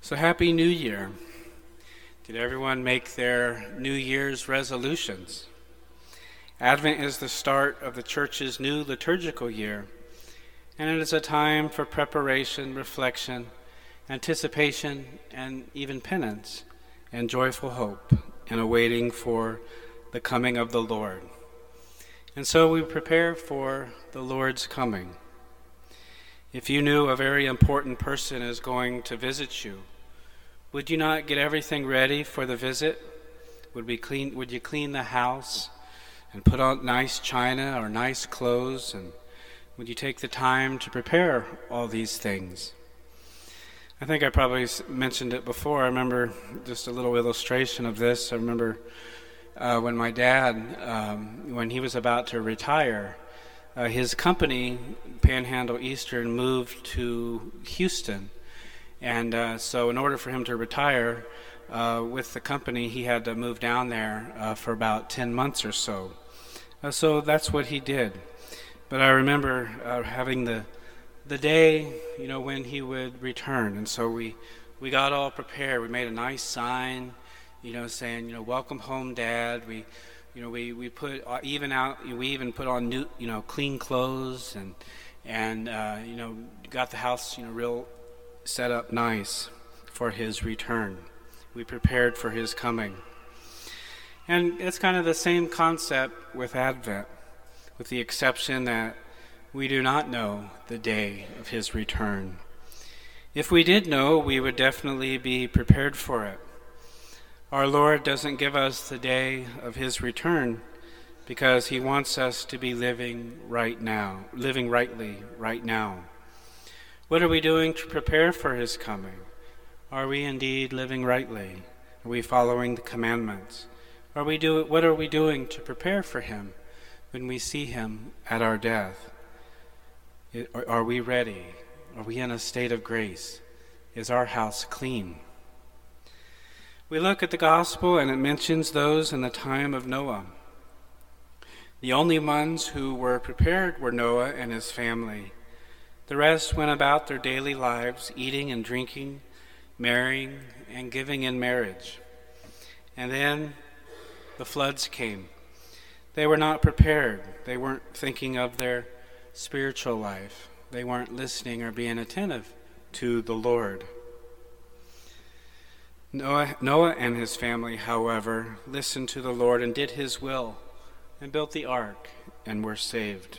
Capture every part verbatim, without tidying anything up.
So happy New Year. Did everyone make their New Year's resolutions? Advent is the start of the church's new liturgical year, and it is a time for preparation, reflection, anticipation, and even penance, and joyful hope, and a waiting for the coming of the Lord. And so we prepare for the Lord's coming. If you knew a very important person is going to visit you, would you not get everything ready for the visit? Would we clean? Would you clean the house and put on nice china or nice clothes? And would you take the time to prepare all these things? I think I probably mentioned it before. I remember just a little illustration of this. I remember uh, when my dad, um, when he was about to retire, uh, his company, Panhandle Eastern, moved to Houston. And uh, so in order for him to retire uh, with the company, he had to move down there uh, for about ten months or so. Uh, so that's what he did. But I remember uh, having the the day, you know, when he would return. And so we, we got all prepared. We made a nice sign, you know, saying, you know, welcome home, Dad. We, you know, we, we put uh, even out, we even put on new, you know, clean clothes and, and uh, you know, got the house, you know, real set up nice for his return. We prepared for his coming. And it's kind of the same concept with Advent, with the exception that we do not know the day of his return. If we did know, we would definitely be prepared for it. Our Lord doesn't give us the day of his return because he wants us to be living right now, living rightly right now. What are we doing to prepare for his coming? Are we indeed living rightly? Are we following the commandments? Are we do, what are we doing to prepare for him when we see him at our death? It, are, are we ready? Are we in a state of grace? Is our house clean? We look at the gospel and it mentions those in the time of Noah. The only ones who were prepared were Noah and his family. The rest went about their daily lives, eating and drinking, marrying and giving in marriage. And then the floods came. They were not prepared. They weren't thinking of their spiritual life. They weren't listening or being attentive to the Lord. Noah, Noah and his family, however, listened to the Lord and did his will and built the ark and were saved.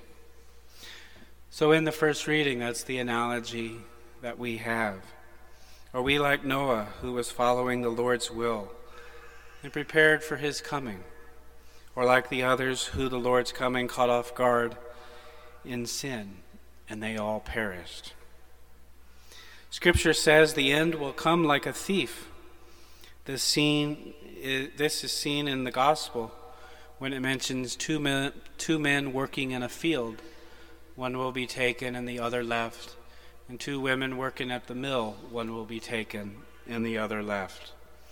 So in the first reading, that's the analogy that we have. Are we like Noah, who was following the Lord's will and prepared for his coming? Or like the others who the Lord's coming caught off guard in sin, and they all perished? Scripture says the end will come like a thief. This scene, this is seen in the gospel when it mentions two men, two men working in a field. One will be taken and the other left, and two women working at the mill, one will be taken and the other left.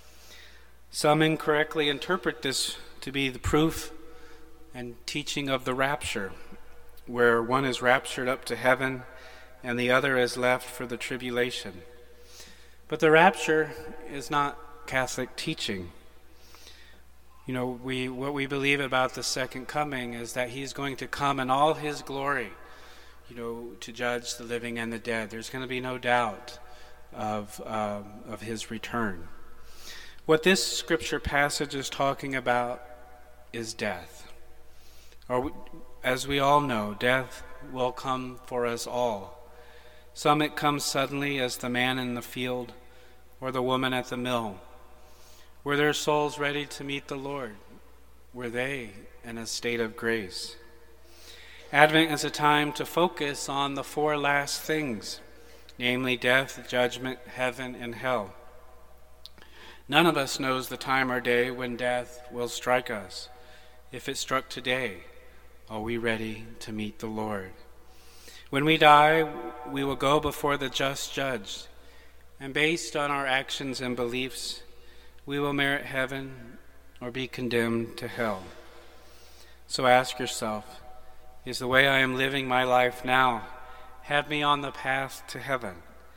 Some incorrectly interpret this to be the proof and teaching of the rapture, where one is raptured up to heaven and the other is left for the tribulation. But the rapture is not Catholic teaching. You know, we what we believe about the second coming is that he's going to come in all his glory, you know, to judge the living and the dead. There's going to be no doubt of um, of his return. What this scripture passage is talking about is death. Or we, as we all know, death will come for us all. Some it comes suddenly, as the man in the field or the woman at the mill. Were their souls ready to meet the Lord? Were they in a state of grace? Advent is a time to focus on the four last things, namely death, judgment, heaven, and hell. None of us knows the time or day when death will strike us. If it struck today, are we ready to meet the Lord? When we die, we will go before the just judge, and based on our actions and beliefs, we will merit heaven or be condemned to hell. So ask yourself, is the way I am living my life now have me on the path to heaven?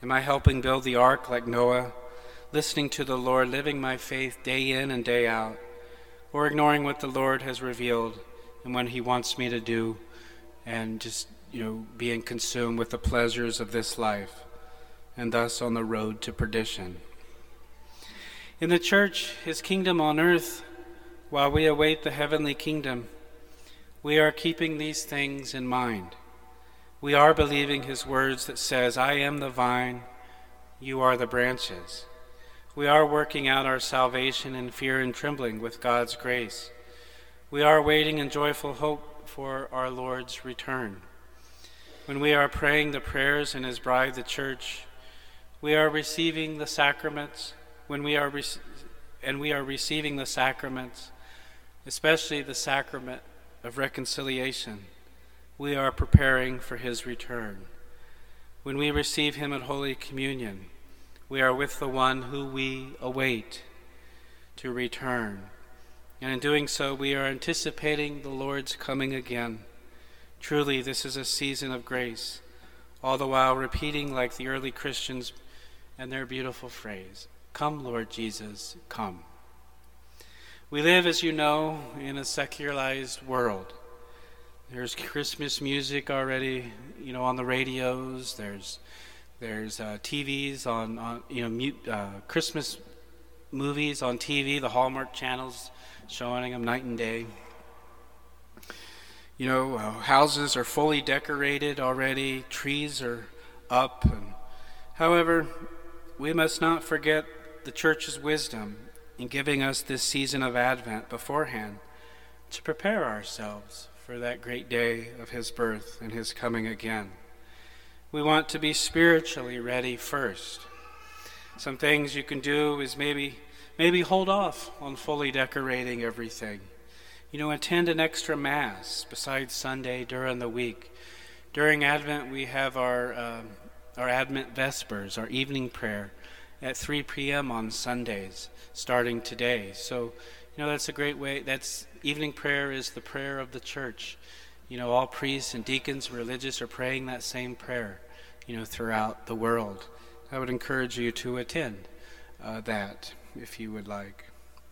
Am I helping build the ark like Noah, listening to the Lord, living my faith day in and day out, or ignoring what the Lord has revealed and what he wants me to do, and just, you know, being consumed with the pleasures of this life, and thus on the road to perdition? In the church, his kingdom on earth, while we await the heavenly kingdom, we are keeping these things in mind. We are believing his words that says, I am the vine, you are the branches. We are working out our salvation in fear and trembling with God's grace. We are waiting in joyful hope for our Lord's return. When we are praying the prayers in his bride, the church, we are receiving the sacraments. When we are re- and we are receiving the sacraments, especially the sacrament of reconciliation, we are preparing for his return. When we receive him at Holy Communion, we are with the one who we await to return. And in doing so, we are anticipating the Lord's coming again. Truly, this is a season of grace, all the while repeating like the early Christians and their beautiful phrase, come, Lord Jesus, come. We live, as you know, in a secularized world. There's Christmas music already, you know, on the radios. There's there's uh, T Vs on, on you know, mute, uh, Christmas movies on T V, the Hallmark channels showing them night and day. You know, uh, houses are fully decorated already. Trees are up. And, however, we must not forget the church's wisdom in giving us this season of Advent beforehand to prepare ourselves for that great day of his birth and his coming again. We want to be spiritually ready first. Some things you can do is maybe maybe hold off on fully decorating everything. You know, attend an extra Mass besides Sunday during the week. During Advent, we have our um, our Advent Vespers, our evening prayer, at three p.m. on Sundays, starting today. So, you know, that's a great way. That's evening prayer is the prayer of the church. You know, all priests and deacons, religious, are praying that same prayer, you know, throughout the world. I would encourage you to attend uh, that if you would like.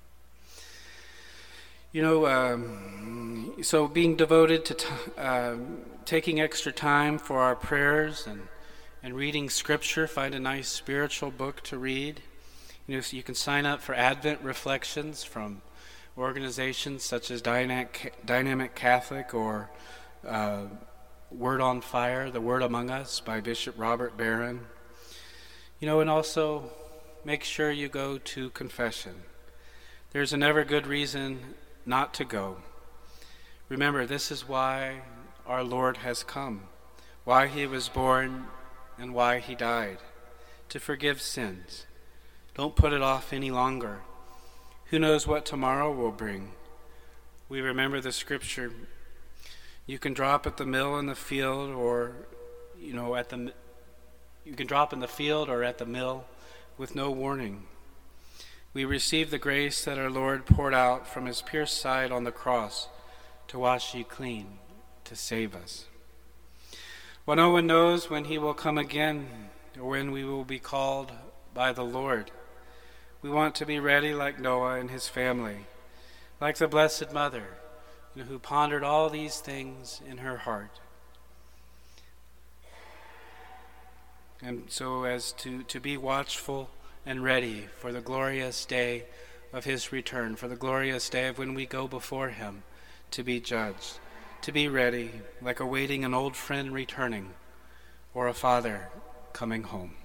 You know, um, so being devoted to t- uh, taking extra time for our prayers and and reading Scripture. Find a nice spiritual book to read. You know, so you can sign up for Advent reflections from organizations such as Dynamic, Dynamic Catholic or uh, Word on Fire, The Word Among Us by Bishop Robert Barron. You know, and also make sure you go to confession. There's a never good reason not to go. Remember, this is why our Lord has come, why he was born, and why he died, to forgive sins. Don't put it off any longer. Who knows what tomorrow will bring? We remember the scripture, you can drop at the mill in the field, or, you know, at the, you can drop in the field or at the mill with no warning. We receive the grace that our Lord poured out from his pierced side on the cross to wash you clean, to save us. Well, no one knows when he will come again or when we will be called by the Lord. We want to be ready like Noah and his family, like the Blessed Mother, you know, who pondered all these things in her heart. And so as to, to be watchful and ready for the glorious day of his return, for the glorious day of when we go before him to be judged, to be ready like awaiting an old friend returning or a father coming home.